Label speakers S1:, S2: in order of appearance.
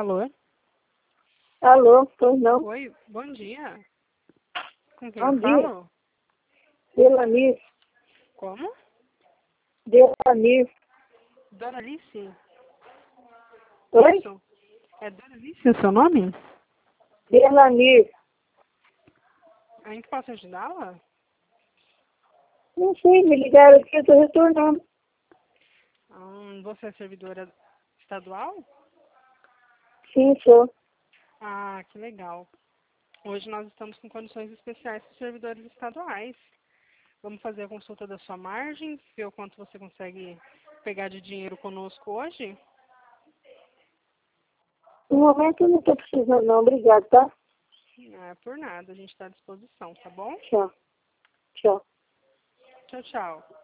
S1: Alô?
S2: Alô, pois não?
S1: Oi, bom dia. Com quem
S2: Bom
S1: eu
S2: dia.
S1: falo?
S2: Delanir.
S1: Como?
S2: Delanir.
S1: Dona Alice?
S2: Oi?
S1: Isso? É Dona Alice o seu nome?
S2: Delanir.
S1: A gente posso ajudá-la?
S2: Não sei, me ligaram aqui, eu estou retornando.
S1: Você é servidora estadual?
S2: Sim, sou.
S1: Ah, que legal. Hoje nós estamos com condições especiais para os servidores estaduais. Vamos fazer a consulta da sua margem, ver o quanto você consegue pegar de dinheiro conosco hoje?
S2: No momento eu não estou precisando não, obrigado, tá?
S1: Não é por nada, a gente está à disposição, tá bom?
S2: Tchau. Tchau.
S1: Tchau, tchau.